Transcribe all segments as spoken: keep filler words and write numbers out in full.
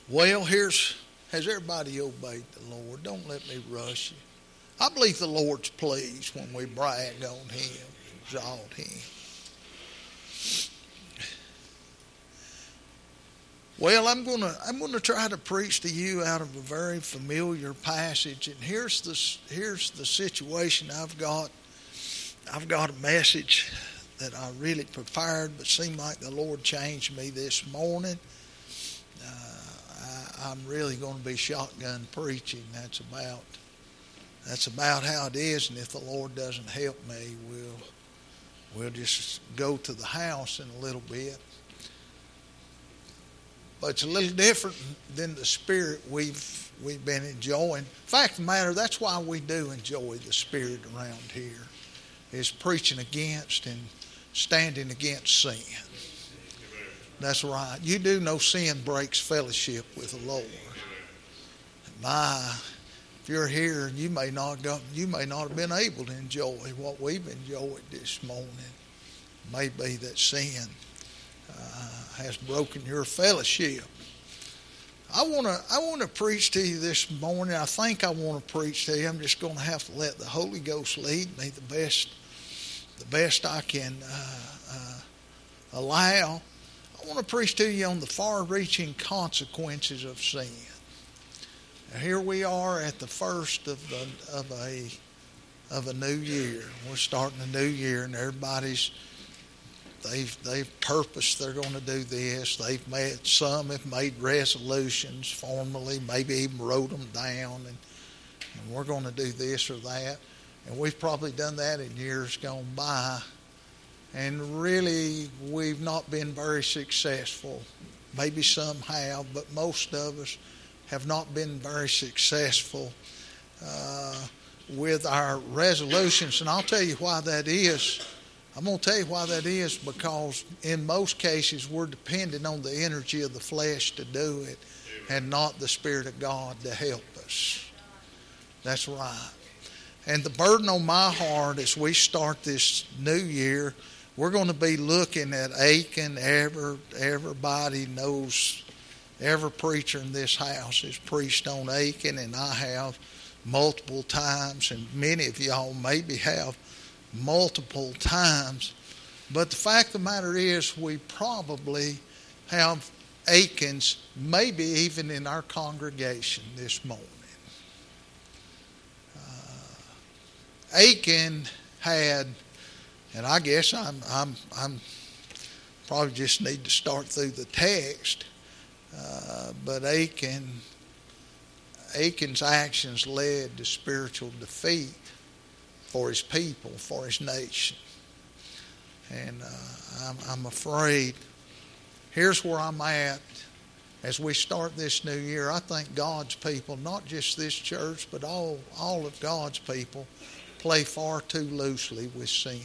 Well, here's, has everybody obeyed the Lord? Don't let me rush you. I believe the Lord's pleased when we brag on Him, exalt Him. Well, I'm going to I'm going to try to preach to you out of a very familiar passage, and here's the here's the situation I've got. I've got a message that I really prepared, but seemed like the Lord changed me this morning. Uh, I, I'm really going to be shotgun preaching. That's about that's about how it is, and if the Lord doesn't help me, we'll we'll just go to the house in a little bit. But it's a little different than the spirit we've we've been enjoying. Fact of the matter, that's why we do enjoy the spirit around here, is preaching against and standing against sin. That's right. You do know sin breaks fellowship with the Lord. My, if you're here, you may not go, you may not have been able to enjoy what we've enjoyed this morning. It may be that sin Uh, has broken your fellowship. I want to I want to preach to you this morning. I think I want to preach to you. I'm just going to have to let the Holy Ghost lead me the best the best I can uh, uh, allow. I want to preach to you on the far-reaching consequences of sin. Now, here we are at the first of the, of a of a new year. We're starting a new year, and everybody's They've, they've purposed they're going to do this. They've made, some have made resolutions formally, maybe even wrote them down, and, and we're going to do this or that. And we've probably done that in years gone by. And really, we've not been very successful. Maybe some have, but most of us have not been very successful uh, with our resolutions. And I'll tell you why that is. I'm going to tell you why that is, because in most cases we're dependent on the energy of the flesh to do it and not the Spirit of God to help us. That's right. And the burden on my heart as we start this new year, we're going to be looking at Achan. Every, everybody knows, every preacher in this house has preached on Achan, and I have multiple times, and many of y'all maybe have multiple times. But the fact of the matter is, we probably have Achans, maybe even in our congregation this morning. Uh, Achan had, and I guess I'm I'm I'm probably just need to start through the text. Uh, but Achan, Achan's actions led to spiritual defeat for his people, for his nation. And uh, I'm, I'm afraid, here's where I'm at as we start this new year. I think God's people, not just this church, but all, all of God's people, play far too loosely with sin.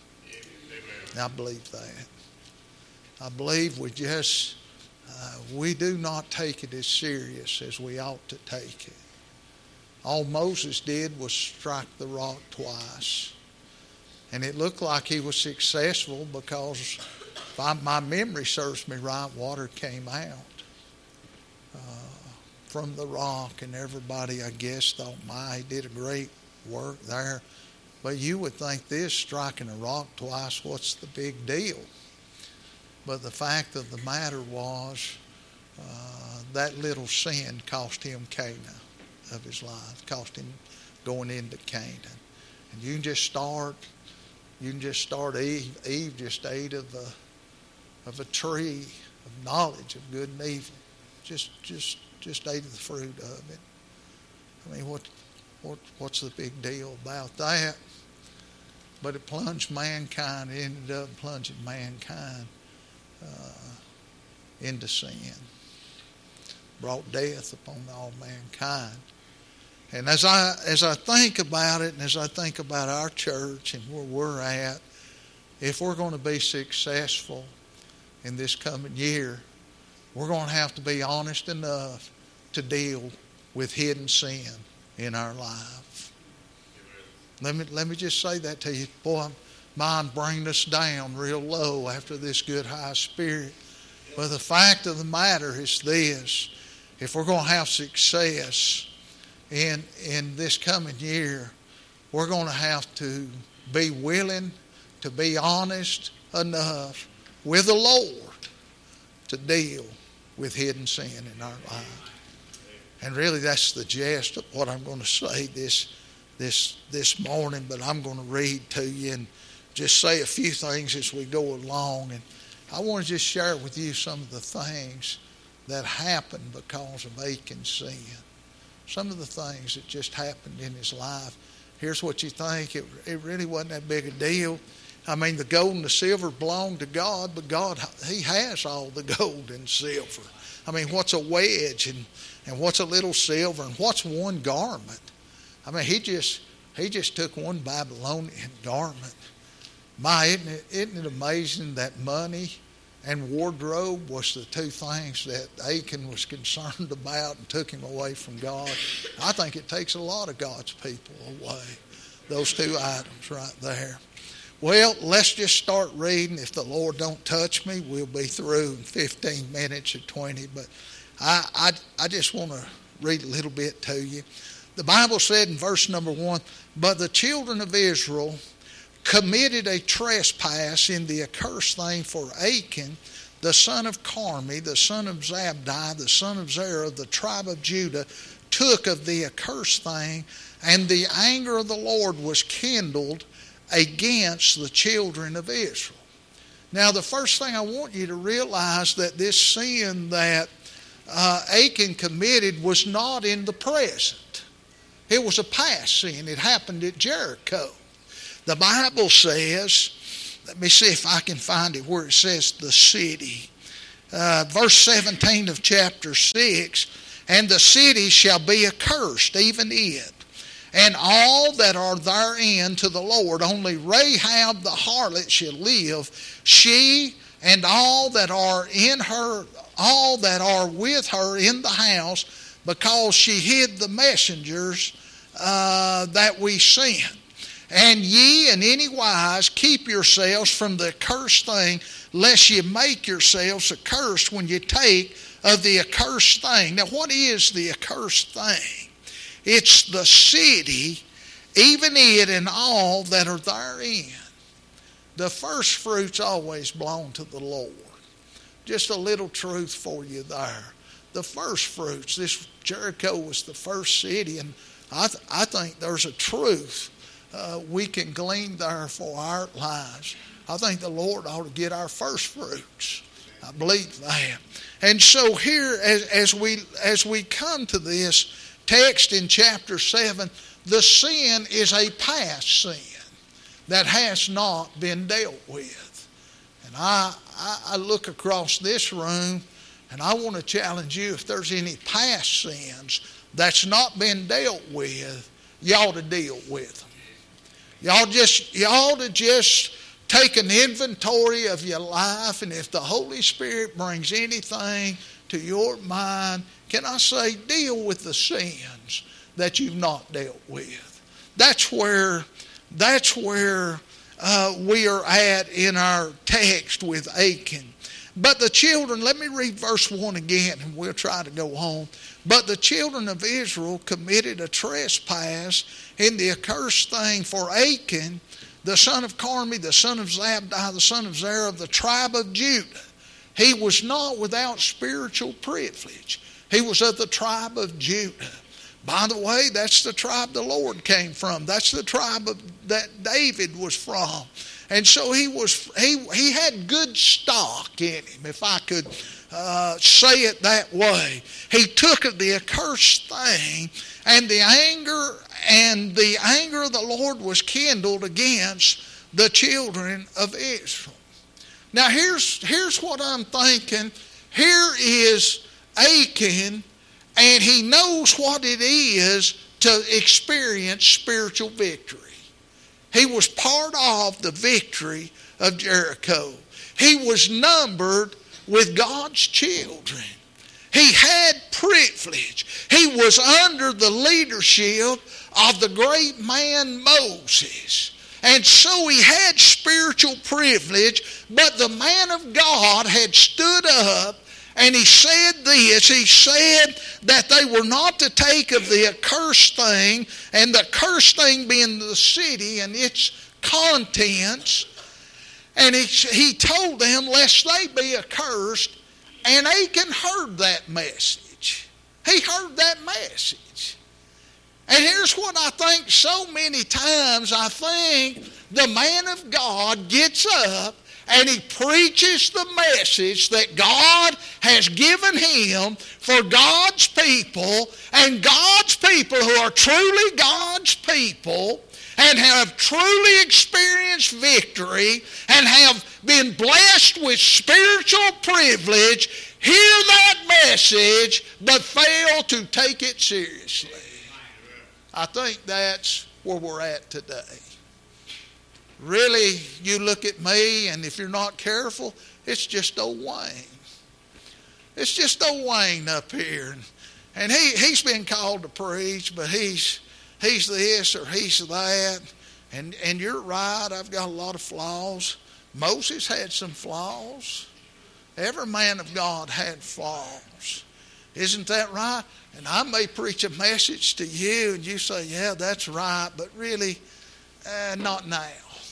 I believe that. I believe we just, uh, we do not take it as serious as we ought to take it. All Moses did was strike the rock twice. And it looked like he was successful because, if I, my memory serves me right, water came out uh, from the rock. And everybody, I guess, thought, my, he did a great work there. But you would think this, striking a rock twice, what's the big deal? But the fact of the matter was, uh, that little sin cost him Canaan of his life, cost him going into Canaan. And you can just start, you can just start Eve. Eve just ate of a of a tree of knowledge of good and evil. Just just just ate of the fruit of it. I mean, what what what's the big deal about that? But it plunged mankind, it ended up plunging mankind uh, into sin. Brought death upon all mankind. And as I as I think about it, and as I think about our church and where we're at, if we're going to be successful in this coming year, we're going to have to be honest enough to deal with hidden sin in our life. Let me let me just say that to you. Boy, mine bringing us down real low after this good high spirit. But the fact of the matter is this, if we're going to have success in, in this coming year, we're going to have to be willing to be honest enough with the Lord to deal with hidden sin in our life. And really that's the gist of what I'm going to say this, this, this morning, but I'm going to read to you and just say a few things as we go along. And I want to just share with you some of the things that happened because of Achan's sin. Some of the things that just happened in his life. Here's what you think. It, it really wasn't that big a deal. I mean, the gold and the silver belong to God, but God, he has all the gold and silver. I mean, what's a wedge and, and what's a little silver and what's one garment? I mean, he just he just took one Babylonian garment. My, isn't it, isn't it amazing that money and wardrobe was the two things that Achan was concerned about and took him away from God? I think it takes a lot of God's people away. Those two items right there. Well, let's just start reading. If the Lord don't touch me, we'll be through in fifteen minutes or twenty. But I, I, I just want to read a little bit to you. The Bible said in verse number one, "But the children of Israel committed a trespass in the accursed thing, for Achan, the son of Carmi, the son of Zabdi, the son of Zerah, of the tribe of Judah, took of the accursed thing, and the anger of the Lord was kindled against the children of Israel." Now, the first thing I want you to realize that this sin that uh, Achan committed was not in the present. It was a past sin. It happened at Jericho. The Bible says, let me see if I can find it where it says the city. Uh, verse seventeen of chapter six, "And the city shall be accursed, even it, and all that are therein to the Lord. Only Rahab the harlot shall live, she and all that are in her, all that are with her in the house, because she hid the messengers uh, that we sent. And ye in any wise keep yourselves from the accursed thing, lest ye make yourselves accursed when you take of the accursed thing." Now, what is the accursed thing? It's the city, even it and all that are therein. The first fruits always belong to the Lord. Just a little truth for you there. The first fruits, this Jericho was the first city, and I, th- I think there's a truth uh, we can glean there for our lives. I think the Lord ought to get our first fruits. I believe that. And so here, as, as we as we come to this text in chapter seven, the sin is a past sin that has not been dealt with. And I, I, I look across this room and I want to challenge you, if there's any past sins that's not been dealt with, you ought to deal with them. You ought, just, you ought to just take an inventory of your life, and if the Holy Spirit brings anything to your mind, can I say, deal with the sins that you've not dealt with. That's where, that's where uh, we are at in our text with Achan. But the children, let me read verse one again, and we'll try to go home. "But the children of Israel committed a trespass in the accursed thing, for Achan, the son of Carmi, the son of Zabdi, the son of Zerah, of the tribe of Judah. He was not without spiritual privilege. He was of the tribe of Judah." By the way, that's the tribe the Lord came from. That's the tribe of, that David was from. And so he was he he had good stock in him, if I could uh, say it that way. He took of the accursed thing, and the anger and the anger of the Lord was kindled against the children of Israel. Now here's here's what I'm thinking. Here is Achan, and he knows what it is to experience spiritual victory. He was part of the victory of Jericho. He was numbered with God's children. He had privilege. He was under the leadership of the great man Moses. And so he had spiritual privilege, but the man of God had stood up And he said this, he said that they were not to take of the accursed thing, and the accursed thing being the city and its contents. And he, he told them lest they be accursed, and Achan heard that message. He heard that message. And here's what I think so many times, I think the man of God gets up and he preaches the message that God has given him for God's people, and God's people who are truly God's people and have truly experienced victory and have been blessed with spiritual privilege, hear that message but fail to take it seriously. I think that's where we're at today. Really, you look at me, and if you're not careful, it's just old Wayne. It's just old Wayne up here. And he, he's been called to preach, but he's he's this or he's that. And, and you're right, I've got a lot of flaws. Moses had some flaws. Every man of God had flaws. Isn't that right? And I may preach a message to you, and you say, yeah, that's right, but really, uh, not now.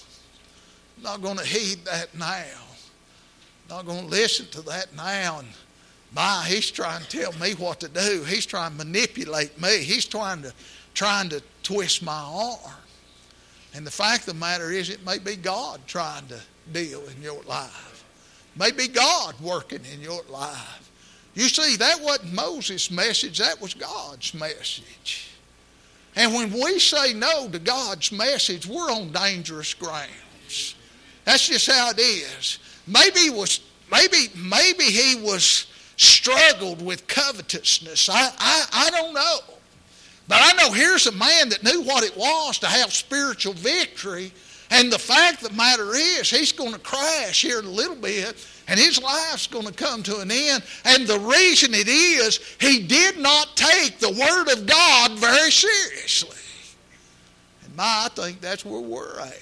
Not going to heed that now. Not going to listen to that now. And my, he's trying to tell me what to do. He's trying to manipulate me. He's trying to trying to twist my arm. And the fact of the matter is, it may be God trying to deal in your life. It may be God working in your life. You see, that wasn't Moses' message. That was God's message. And when we say no to God's message, we're on dangerous grounds. That's just how it is. Maybe he was, maybe, maybe he was struggled with covetousness. I, I, I don't know. But I know here's a man that knew what it was to have spiritual victory. And the fact of the matter is, he's going to crash here in a little bit, and his life's going to come to an end. And the reason it is, he did not take the Word of God very seriously. And my, I think that's where we're at.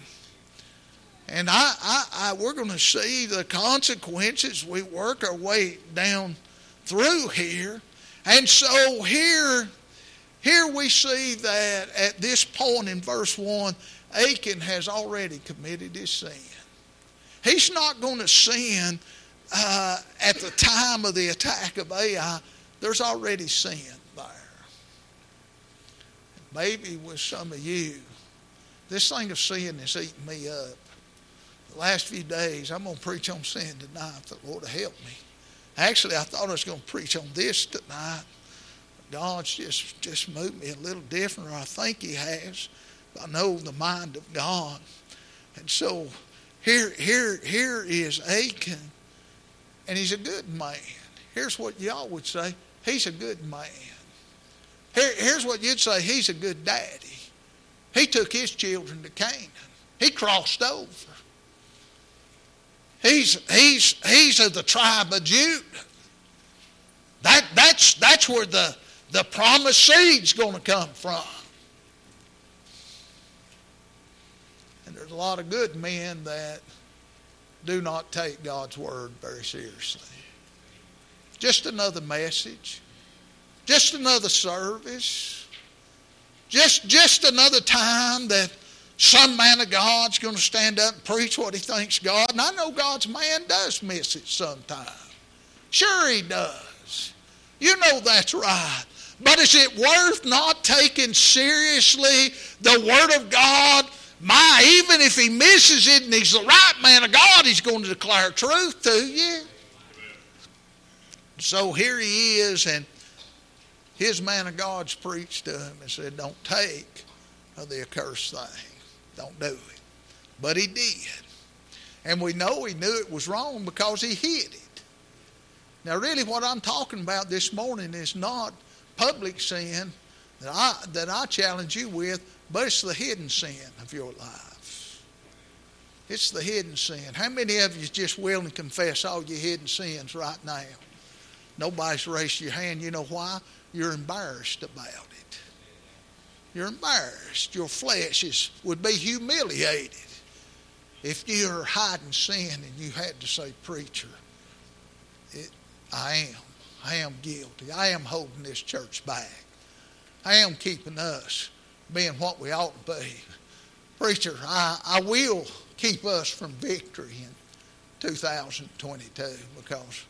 And I, I, I, we're going to see the consequences. We work our way down through here. And so here, here we see that at this point in verse one, Achan has already committed his sin. He's not going to sin uh, at the time of the attack of Ai. There's already sin there. Maybe with some of you, this thing of sin is eating me up. The last few days, I'm going to preach on sin tonight. The Lord will help me. Actually, I thought I was going to preach on this tonight. God's just, just moved me a little different, or I think He has. I know the mind of God. And so here, here, here is Achan, and he's a good man. Here's what y'all would say. He's a good man. Here, here's what you'd say. He's a good daddy. He took his children to Canaan. He crossed over. He's, he's, he's of the tribe of Judah. That, that's, that's where the, the promised seed's going to come from. And there's a lot of good men that do not take God's word very seriously. Just another message. Just another service. Just, just another time that some man of God's going to stand up and preach what he thinks God. And I know God's man does miss it sometime. Sure he does. You know that's right. But is it worth not taking seriously the Word of God? My, even if he misses it and he's the right man of God, he's going to declare truth to you. So here he is, and his man of God's preached to him and said, don't take of the accursed thing. Don't do it. But he did. And we know he knew it was wrong because he hid it. Now really what I'm talking about this morning is not public sin that I, that I challenge you with, but it's the hidden sin of your life. It's the hidden sin. How many of you just willing to confess all your hidden sins right now? Nobody's raised your hand. You know why? You're embarrassed about it. You're embarrassed. Your flesh is, would be humiliated if you're hiding sin and you had to say, preacher, it, I am. I am guilty. I am holding this church back. I am keeping us being what we ought to be. Preacher, I, I will keep us from victory in two thousand twenty-two because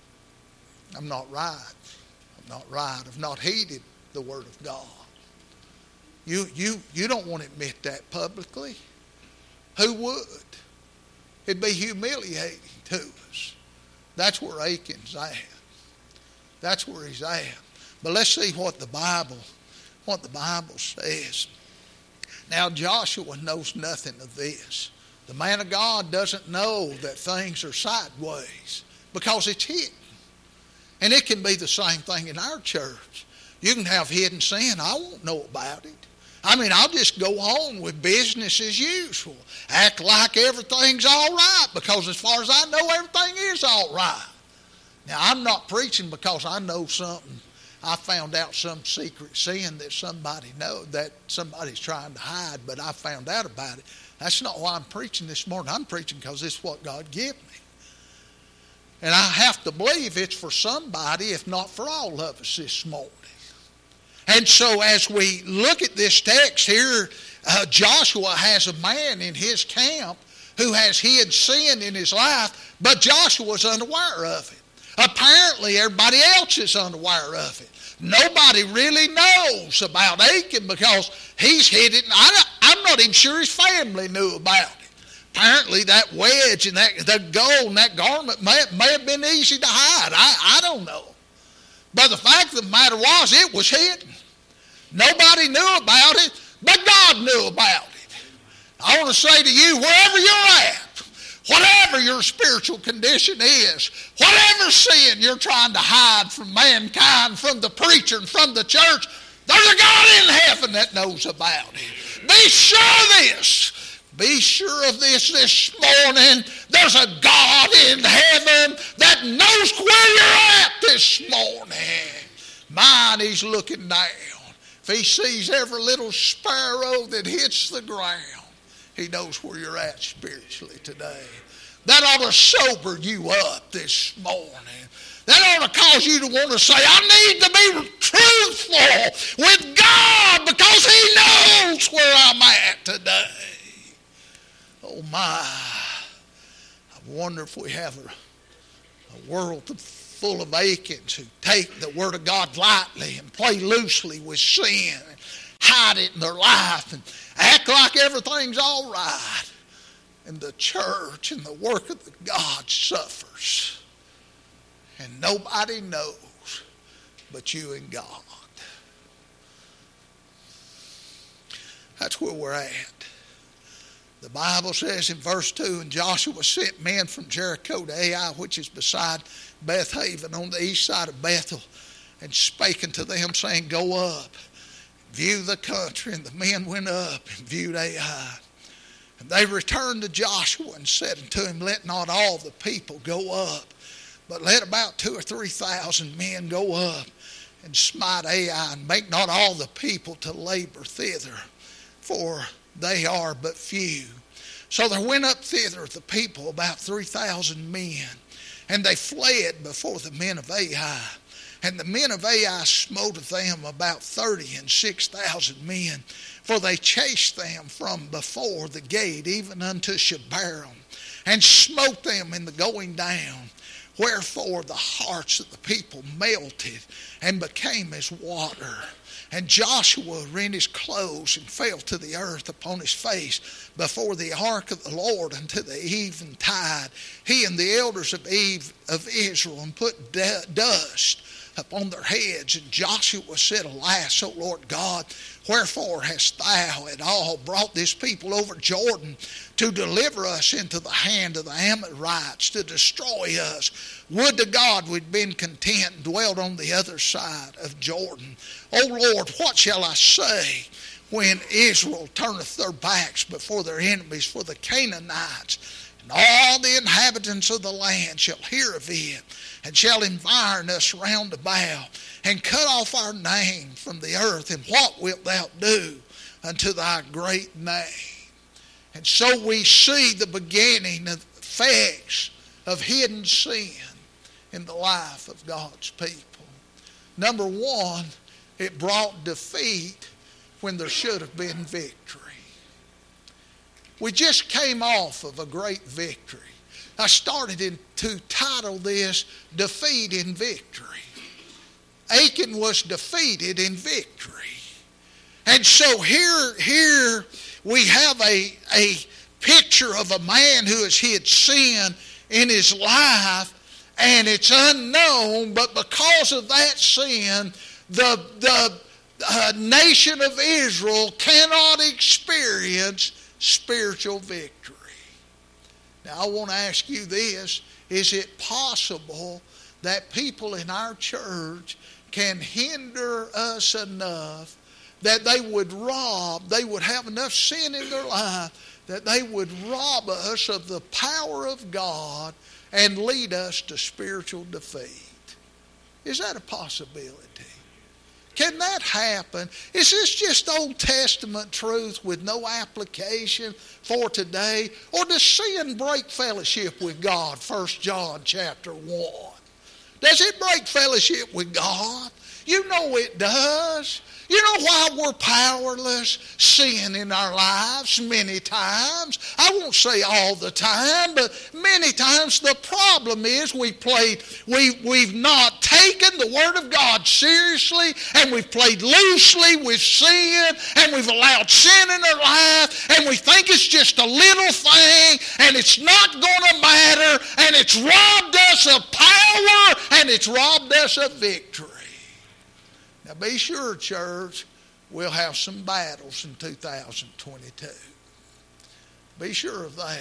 I'm not right. I'm not right. I've not heeded the Word of God. You, you, you don't want to admit that publicly. Who would? It'd be humiliating to us. That's where Achan's at. That's where he's at. But let's see what the Bible, what the Bible says. Now Joshua knows nothing of this. The man of God doesn't know that things are sideways because it's hidden. And it can be the same thing in our church. You can have hidden sin. I won't know about it. I mean, I'll just go on with business as usual. Act like everything's all right because as far as I know, everything is all right. Now, I'm not preaching because I know something. I found out some secret sin that somebody know that somebody's trying to hide, but I found out about it. That's not why I'm preaching this morning. I'm preaching because this is what God gave me. And I have to believe it's for somebody, if not for all of us this morning. And so as we look at this text here, uh, Joshua has a man in his camp who has hid sin in his life, but Joshua's unaware of it. Apparently everybody else is unaware of it. Nobody really knows about Achan because he's hid it. I, I'm not even sure his family knew about it. Apparently that wedge and that the gold and that garment may, may have been easy to hide. I, I don't know. But the fact of the matter was it was hidden. Nobody knew about it, but God knew about it. I want to say to you, wherever you're at, whatever your spiritual condition is, whatever sin you're trying to hide from mankind, from the preacher and from the church, there's a God in heaven that knows about it. Be sure of this. Be sure of this this morning. There's a God in heaven that knows where you're at this morning. Mine, he's looking down. If he sees every little sparrow that hits the ground, he knows where you're at spiritually today. That ought to sober you up this morning. That ought to cause you to want to say, I need to be truthful with God because he knows where I'm at today. Oh my, I wonder if we have a, a world full of Achans who take the Word of God lightly and play loosely with sin and hide it in their life and act like everything's all right. And the church and the work of the God suffers. And nobody knows but you and God. That's where we're at. The Bible says in verse two, and Joshua sent men from Jericho to Ai, which is beside Beth Haven on the east side of Bethel, and spake unto them, saying, Go up, view the country. And the men went up and viewed Ai. And they returned to Joshua and said unto him, Let not all the people go up, but let about two or three thousand men go up and smite Ai, and make not all the people to labor thither, for they are but few. So there went up thither the people about three thousand men, and they fled before the men of Ai. And the men of Ai smote of them about thirty and six thousand men, for they chased them from before the gate even unto Shebarim, and smote them in the going down. Wherefore the hearts of the people melted and became as water. And Joshua rent his clothes and fell to the earth upon his face before the ark of the Lord until the eventide. He and the elders of Eve of Israel, and put dust upon their heads. And Joshua said, Alas, O Lord God, wherefore hast thou at all brought this people over Jordan to deliver us into the hand of the Amorites, to destroy us? Would to God we'd been content and dwelled on the other side of Jordan. O Lord, what shall I say when Israel turneth their backs before their enemies? For the Canaanites and all the inhabitants of the land shall hear of it, and shall environ us round about, and cut off our name from the earth. And what wilt thou do unto thy great name? And so we see the beginning of effects of hidden sin in the life of God's people. Number one, it brought defeat when there should have been victory. We just came off of a great victory. I started in, to title this, Defeat in Victory. Achan was defeated in victory. And so here, here we have a, a picture of a man who has hid sin in his life, and it's unknown, but because of that sin, the, the uh, nation of Israel cannot experience spiritual victory. Now I want to ask you this: is it possible that people in our church can hinder us enough that they would rob, they would have enough sin in their life that they would rob us of the power of God and lead us to spiritual defeat? Is that a possibility? Can that happen? Is this just Old Testament truth with no application for today? Or does sin break fellowship with God? First John chapter one. Does it break fellowship with God? You know it does. You know why we're powerless? Sin in our lives many times. I won't say all the time, but many times the problem is we played, we, we've not taken the Word of God seriously, and we've played loosely with sin, and we've allowed sin in our life, and we think it's just a little thing, and it's not going to matter, and it's robbed us of power, and it's robbed us of victory. Now be sure, church, we'll have some battles in two thousand twenty-two. Be sure of that.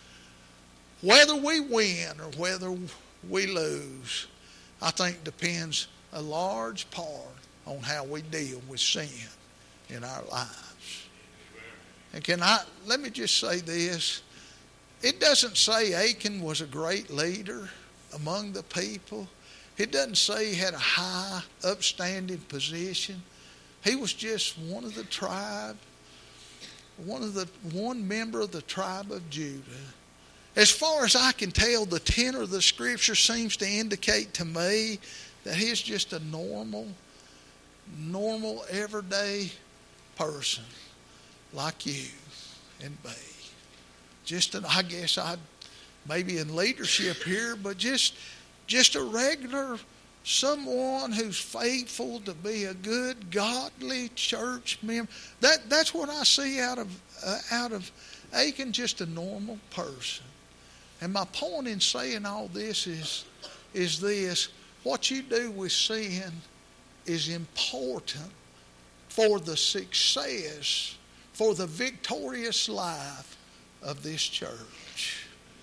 Whether we win or whether we lose, I think depends a large part on how we deal with sin in our lives. And can I, let me just say this. It doesn't say Achan was a great leader among the people. It doesn't say he had a high, upstanding position. He was just one of the tribe, one of the one member of the tribe of Judah. As far as I can tell, the tenor of the Scripture seems to indicate to me that he's just a normal, normal, everyday person like you and me. Just, an, I guess I'd maybe in leadership here, but just... Just a regular someone who's faithful to be a good, godly church member. That that's what I see out of uh, out of Achan, just a normal person. And my point in saying all this is is this: what you do with sin is important for the success, for the victorious life of this church.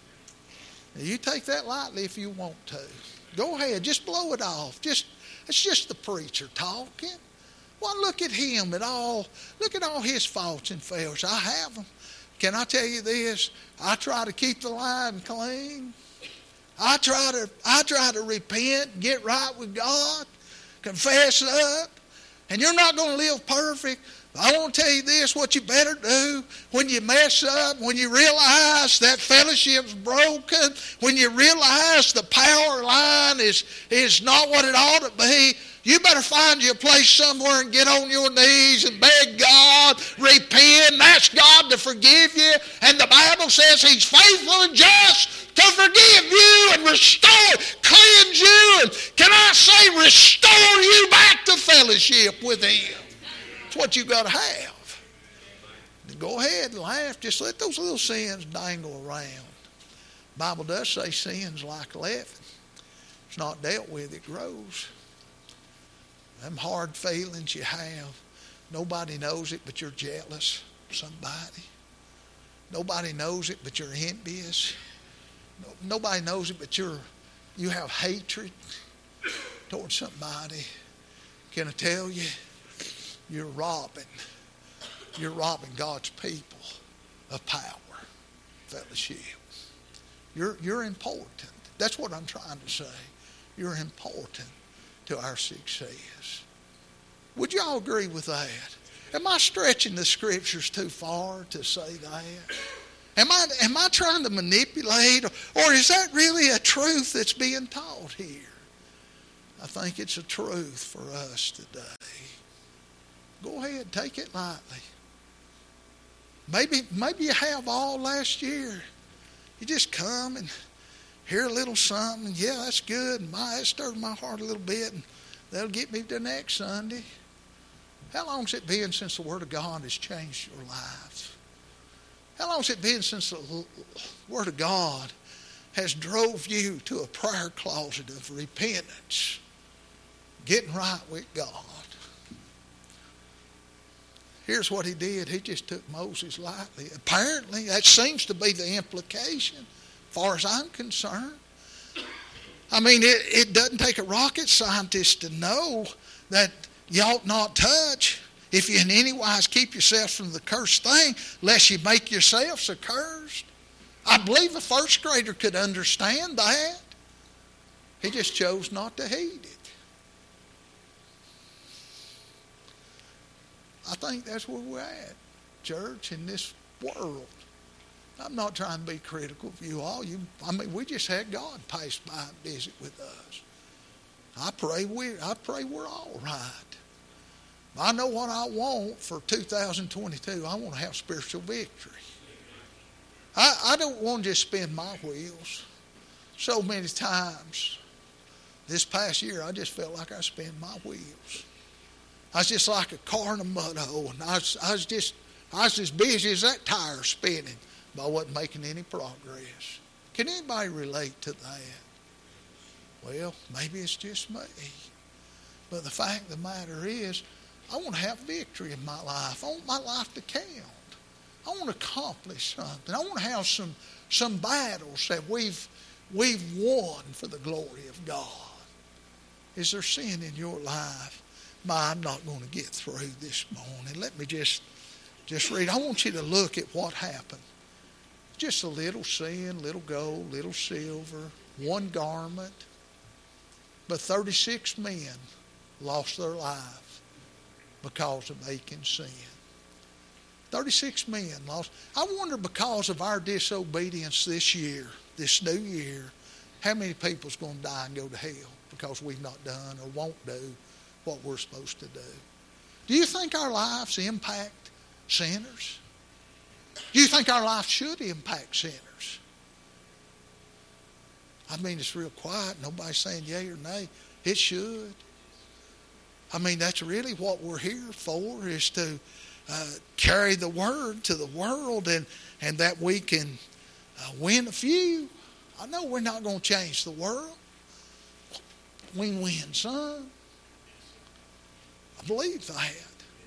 Now, you take that lightly if you want to. Go ahead, just blow it off. Just it's just the preacher talking. Well, look at him at all. Look at all his faults and failures. I have them. Can I tell you this? I try to keep the line clean. I try to I try to repent, get right with God, confess up. And you're not going to live perfect. I want to tell you this, what you better do when you mess up, when you realize that fellowship's broken, when you realize the power line is, is not what it ought to be, you better find you a place somewhere and get on your knees and beg God, repent, and ask God to forgive you. And the Bible says He's faithful and just to forgive you and restore, cleanse you, and can I say restore you back to fellowship with Him. What you got to have. Go ahead and laugh. Just let those little sins dangle around. The Bible does say sin's like leaven. It's not dealt with, it grows. Them hard feelings you have, nobody knows it but you're jealous of somebody. Nobody knows it but you're envious. No, nobody knows it but you're you have hatred towards somebody. Can I tell you? You're robbing, you're robbing God's people of power, fellowship. You're, you're important. That's what I'm trying to say. You're important to our success. Would you all agree with that? Am I stretching the Scriptures too far to say that? Am I, am I trying to manipulate, or, or is that really a truth that's being taught here? I think it's a truth for us today. Go ahead, take it lightly. Maybe, maybe you have all last year. You just come and hear a little something. Yeah, that's good. And my, it stirred my heart a little bit, and that'll get me to next Sunday. How long has it been since the Word of God has changed your life? How long has it been since the Word of God has drove you to a prayer closet of repentance, getting right with God? Here's what he did. He just took Moses lightly. Apparently, that seems to be the implication, as far as I'm concerned. I mean, it, it doesn't take a rocket scientist to know that you ought not touch if you in any wise keep yourself from the cursed thing, lest you make yourselves accursed. I believe a first grader could understand that. He just chose not to heed it. I think that's where we're at, church, in this world. I'm not trying to be critical of you all. You, I mean, we just had God pass by and visit with us. I pray we, I pray we're all right. I know what I want for two thousand twenty-two. I want to have spiritual victory. I, I don't want to just spin my wheels. So many times this past year, I just felt like I spun my wheels. I was just like a car in a mud hole, and I was, I was just, I was as busy as that tire spinning, but I wasn't making any progress. Can anybody relate to that? Well, maybe it's just me. But the fact of the matter is, I want to have victory in my life. I want my life to count. I want to accomplish something. I want to have some, some battles that we've, we've won for the glory of God. Is there sin in your life? My, I'm not going to get through this morning. Let me just, just read. I want you to look at what happened. Just a little sin, little gold, little silver, one garment. But thirty-six men lost their life because of Achan's sin. thirty-six men lost. I wonder, because of our disobedience this year, this new year, how many people's going to die and go to hell because we've not done or won't do what we're supposed to do. Do you think our lives impact sinners? Do you think our life should impact sinners? I mean, it's real quiet. Nobody's saying yay or nay. It should. I mean, that's really what we're here for, is to uh, carry the word to the world, and, and that we can uh, win a few. I know we're not going to change the world. We can win some. I believe that.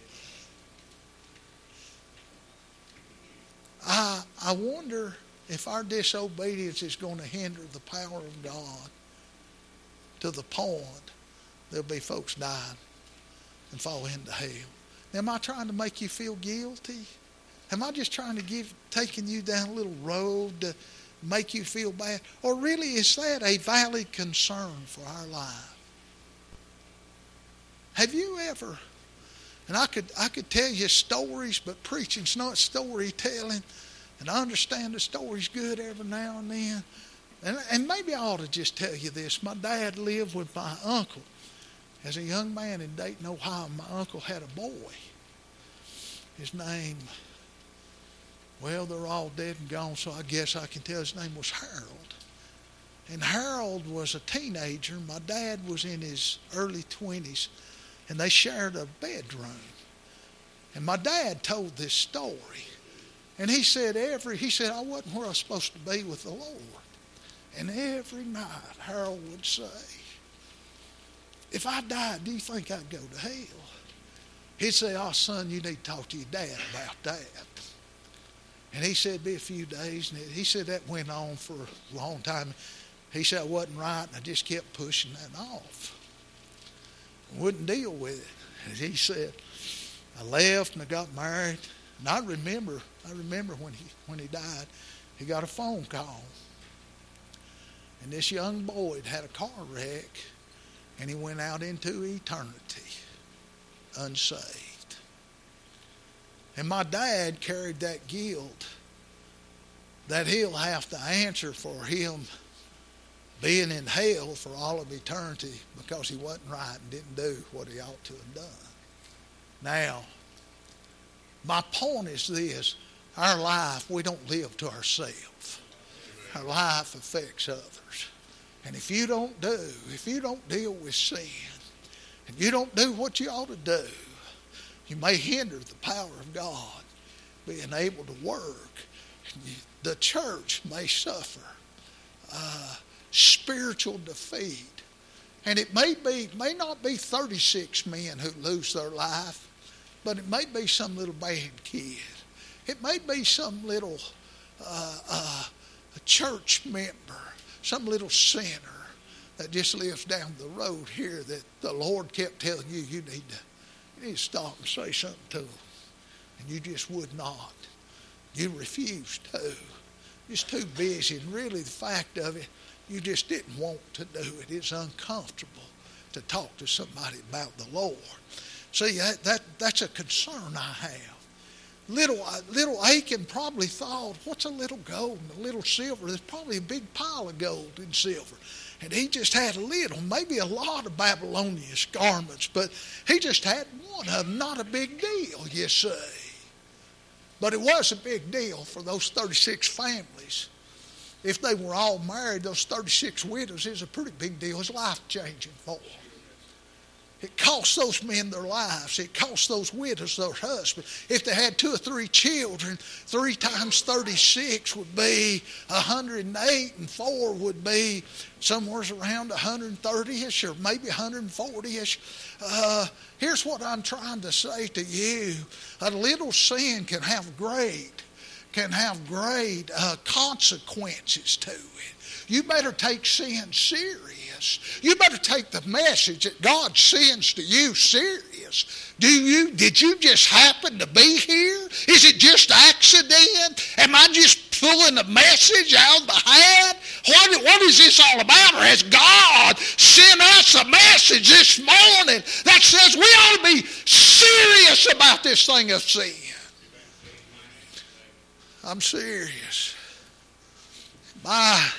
I, I wonder if our disobedience is going to hinder the power of God to the point there'll be folks dying and fall into hell. Am I trying to make you feel guilty? Am I just trying to give, taking you down a little road to make you feel bad? Or really, is that a valid concern for our life? Have you ever, and I could I could tell you stories, but preaching's not storytelling, and I understand the story's good every now and then. And, and maybe I ought to just tell you this. My dad lived with my uncle. As a young man in Dayton, Ohio, my uncle had a boy. His name, well, they're all dead and gone, so I guess I can tell his name was Harold. And Harold was a teenager. My dad was in his early twenties. And they shared a bedroom. And my dad told this story. And he said every, he said, I wasn't where I was supposed to be with the Lord. And every night, Harold would say, if I died, do you think I'd go to hell? He'd say, oh, son, you need to talk to your dad about that. And he said, be a few days. And he said that went on for a long time. He said I wasn't right, and I just kept pushing that off. Wouldn't deal with it. And he said, I left and I got married. And I remember, I remember when he when he died, he got a phone call. And this young boy had had a car wreck, and he went out into eternity unsaved. And my dad carried that guilt that he'll have to answer for him being in hell for all of eternity because he wasn't right and didn't do what he ought to have done. Now, my point is this. Our life, we don't live to ourselves. Our life affects others. And if you don't do, if you don't deal with sin, and you don't do what you ought to do, you may hinder the power of God being able to work. The church may suffer uh, spiritual defeat. And it may be, may not be thirty-six men who lose their life, but it may be some little bad kid. It may be some little uh, uh, church member, some little sinner that just lives down the road here that the Lord kept telling you, you need to, you need to stop and say something to them. And you just would not. You refused to. Just too busy. And really the fact of it, you just didn't want to do it. It's uncomfortable to talk to somebody about the Lord. See, that, that that's a concern I have. Little, little Achan probably thought, what's a little gold and a little silver? There's probably a big pile of gold and silver. And he just had a little, maybe a lot of Babylonian garments, but he just had one of them. Not a big deal, you see. But it was a big deal for those thirty-six families. If they were all married, those thirty-six widows is a pretty big deal. It's life-changing for them. It cost those men their lives. It cost those widows their husbands. If they had two or three children, three times thirty-six would be one hundred eight, and four would be somewhere around one hundred thirty-ish or maybe one hundred forty-ish. Uh, here's what I'm trying to say to you. A little sin can have great, can have great uh, consequences to it. You better take sin serious. You better take the message that God sends to you serious. Do you? Did you just happen to be here? Is it just accident? Am I just pulling a message out of the hat? What, what is this all about? Or has God sent us a message this morning that says we ought to be serious about this thing of sin? I'm serious. My...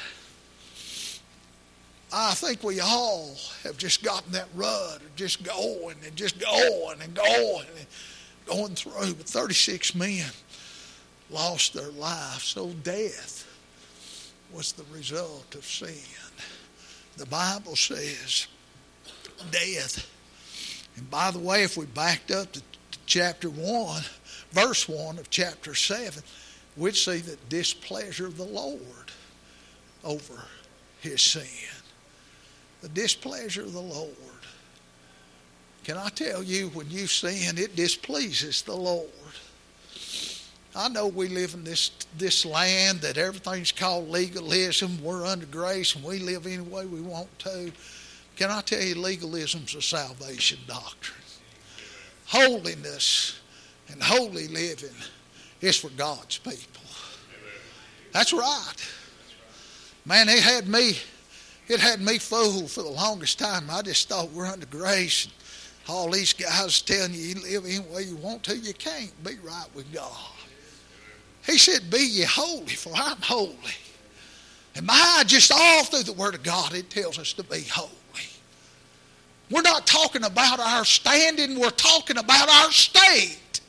I think we all have just gotten that rut of just going and just going and going and going through. But thirty-six men lost their lives. So death was the result of sin. The Bible says death. And by the way, if we backed up to chapter one, verse one of chapter seven, we'd see the displeasure of the Lord over his sin. The displeasure of the Lord. Can I tell you, when you sin, it displeases the Lord. I know we live in this this land that everything's called legalism. We're under grace and we live any way we want to. Can I tell you, legalism's a salvation doctrine. Holiness and holy living is for God's people. That's right. Man, they had me... It had me fooled for the longest time. I just thought we're under grace. And all these guys telling you you live any way you want to. You can't be right with God. He said, be ye holy, for I'm holy. And my, just all through the Word of God, it tells us to be holy. We're not talking about our standing. We're talking about our state.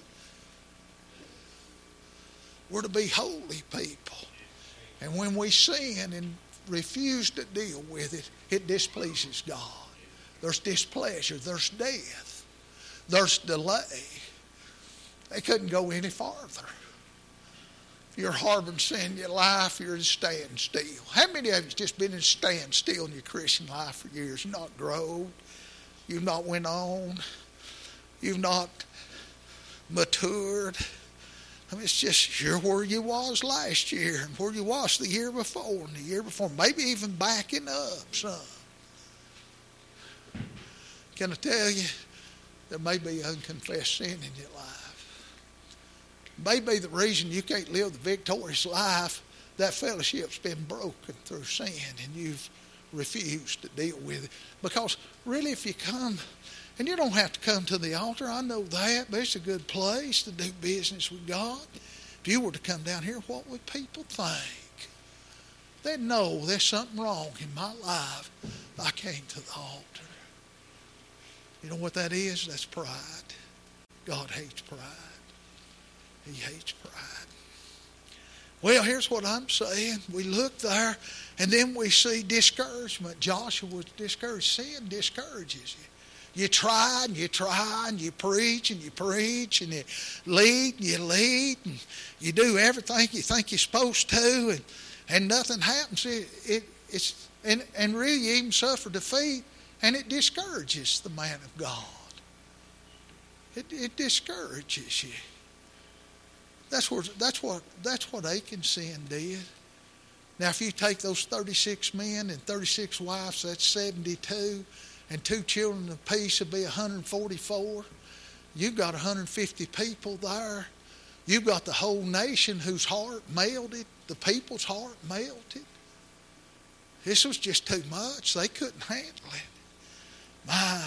We're to be holy people. And when we sin and refuse to deal with it, it displeases God. There's displeasure. There's death. There's delay. They couldn't go any farther. If you're harboring sin in your life, you're in standstill. How many of you just been in standstill in your Christian life for years? You've not grown. You've not went on. You've not matured. I mean, it's just you're where you was last year and where you was the year before and the year before. Maybe even backing up some. Can I tell you, there may be unconfessed sin in your life. Maybe the reason you can't live the victorious life, that fellowship's been broken through sin and you've refused to deal with it. Because really, if you come... And you don't have to come to the altar. I know that, but it's a good place to do business with God. if you were to come down here, what would people think? They'd know there's something wrong in my life. I came to the altar. You know what that is? That's pride. God hates pride. He hates pride. Well, here's what I'm saying. We look there, and then we see discouragement. Joshua was discouraged. Sin discourages you. You try, and you try, and you preach, and you preach, and you lead, and you lead, and you do everything you think you're supposed to, and, and nothing happens. It, it, it's, and, and really, you even suffer defeat, and it discourages the man of God. It, it discourages you. That's what that's what that's what Achan's sin did. Now, if you take those thirty-six men and thirty-six wives, that's seventy-two, and two children apiece would be one hundred forty-four. You've got one hundred fifty people there. You've got the whole nation whose heart melted. The people's heart melted. This was just too much. They couldn't handle it. My,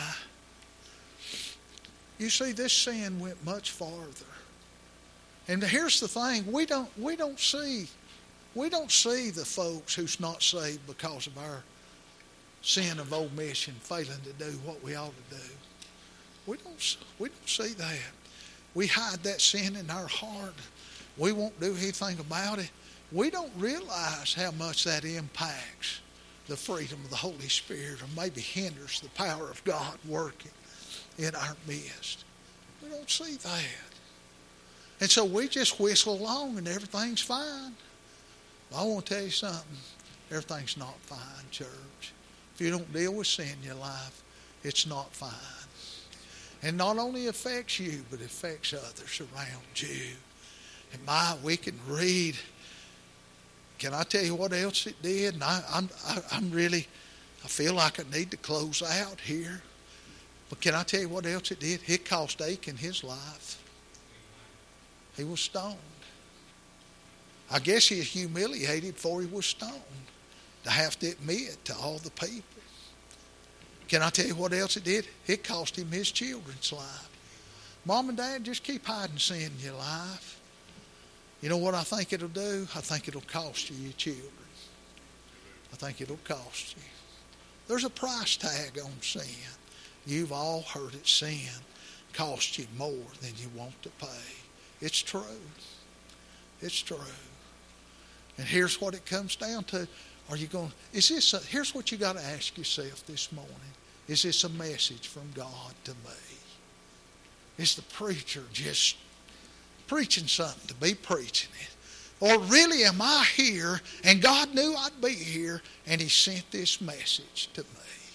you see, this sin went much farther. And here's the thing: we don't we don't see we don't see the folks who's not saved because of our sin of omission, failing to do what we ought to do. We don't we don't see that. We hide that sin in our heart. We won't do anything about it. We don't realize how much that impacts the freedom of the Holy Spirit, or maybe hinders the power of God working in our midst. We don't see that. And so we just whistle along and everything's fine. Well, I want to tell you something. Everything's not fine, church. If you don't deal with sin in your life, it's not fine. And not only affects you, but it affects others around you. And my, we can read. Can I tell you what else it did? And I, I'm, I, I'm really, I feel like I need to close out here. But can I tell you what else it did? It cost Achan his life. He was stoned. I guess he was humiliated before he was stoned, to have to admit to all the people. Can I tell you what else it did? It cost him his children's life. Mom and Dad, just keep hiding sin in your life. You know what I think it'll do? I think it'll cost you your children. I think it'll cost you. There's a price tag on sin. You've all heard it. Sin costs you more than you want to pay. It's true. It's true. And here's what it comes down to. Are you going, is this, a, here's what you got to ask yourself this morning. Is this a message from God to me? Is the preacher just preaching something to be preaching it? Or really am I here and God knew I'd be here and He sent this message to me?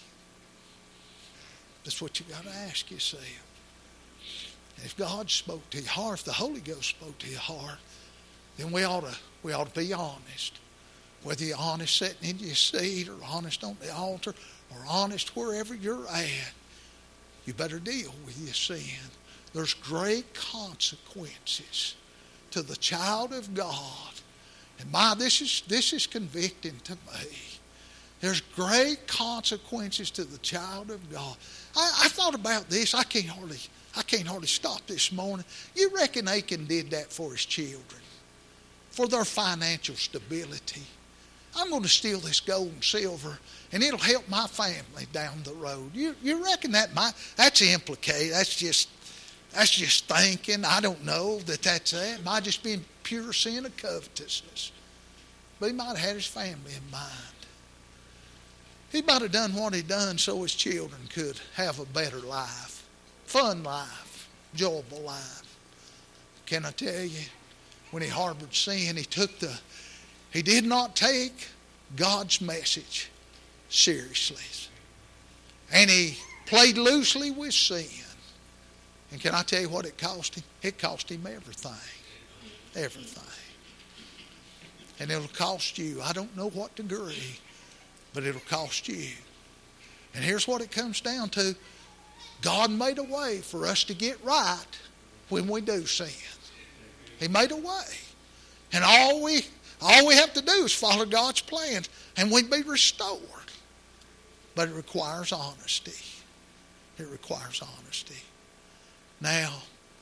That's what you got to ask yourself. If God spoke to your heart, if the Holy Ghost spoke to your heart, then we ought to we ought to be honest. Whether you're honest sitting in your seat, or honest on the altar, or honest wherever you're at, you better deal with your sin. There's great consequences to the child of God. And my, this is this is convicting to me. There's great consequences to the child of God. I, I thought about this. I can't hardly I can't hardly stop this morning. You reckon Achan did that for his children, for their financial stability? I'm going to steal this gold and silver, and it'll help my family down the road. You you reckon that might, that's implicated? That's just that's just thinking. I don't know that that's that. It might just be pure sin of covetousness. But he might have had his family in mind. He might have done what he done so his children could have a better life, fun life, enjoyable life. Can I tell you, when he harbored sin, he took the, he did not take God's message seriously. And he played loosely with sin. And can I tell you what it cost him? It cost him everything. Everything. And it'll cost you. I don't know what degree, but it'll cost you. And here's what it comes down to. God made a way for us to get right when we do sin. He made a way. And all we all we have to do is follow God's plans, and we'd be restored. But it requires honesty. It requires honesty. Now,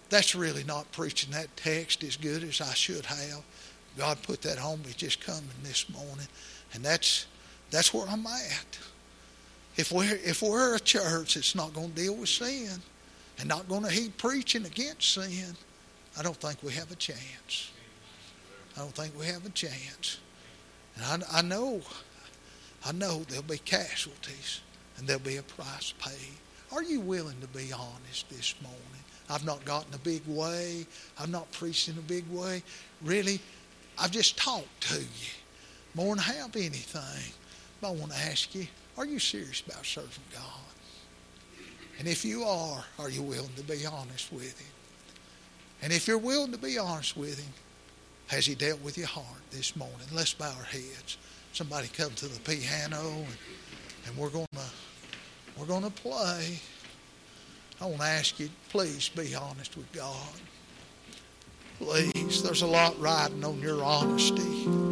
that's really not preaching that text as good as I should have. God put that on me just coming this morning. And that's that's where I'm at. If we're, if we're a church that's not going to deal with sin and not going to heed preaching against sin, I don't think we have a chance. I don't think we have a chance. And I, I know, I know there'll be casualties and there'll be a price paid. Are you willing to be honest this morning? I've not gotten a big way. I'm not preaching a big way. Really, I've just talked to you more than I have anything. But I want to ask you, are you serious about serving God? And if you are, are you willing to be honest with Him? And if you're willing to be honest with Him, has He dealt with your heart this morning? Let's bow our heads. Somebody come to the piano, and, and we're going to we're going to play. I want to ask you, please be honest with God. Please, there's a lot riding on your honesty.